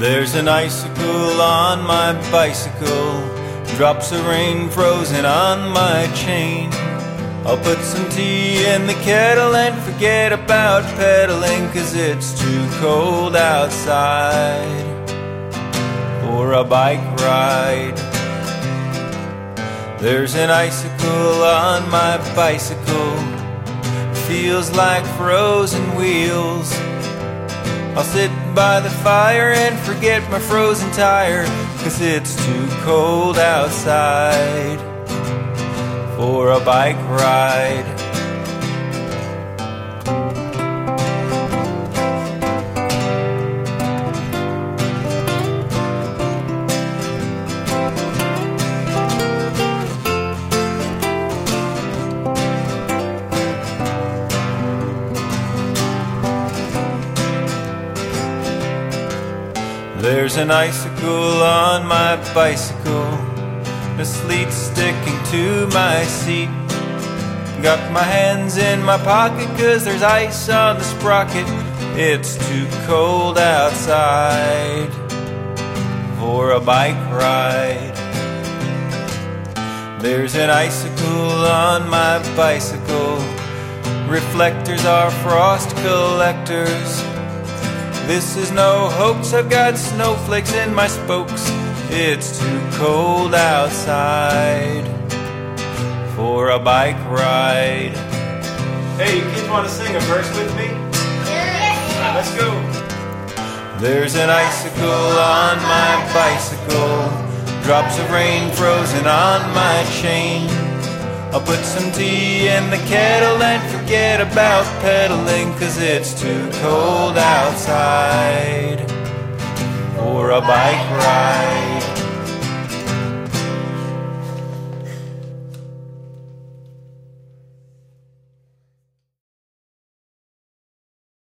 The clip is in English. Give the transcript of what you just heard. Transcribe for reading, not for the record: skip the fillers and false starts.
There's an icicle on my bicycle, drops of rain frozen on my chain. I'll put some tea in the kettle and forget about pedaling, 'cause it's too cold outside for a bike ride. There's an icicle on my bicycle, feels like frozen wheels. I'll sit by the fire and forget my frozen tire, 'cause it's too cold outside for a bike ride. There's an icicle on my bicycle, the sleet sticking to my seat. Got my hands in my pocket 'cause there's ice on the sprocket. It's too cold outside for a bike ride. There's an icicle on my bicycle, reflectors are frost collectors. This is no hoax, I've got snowflakes in my spokes. It's too cold outside for a bike ride. Hey, you kids want to sing a verse with me? Yeah. Let's go. There's an icicle on my bicycle, drops of rain frozen on my chain. I'll put some tea in the kettle and forget about pedaling, 'cause it's too cold outside for a bike ride.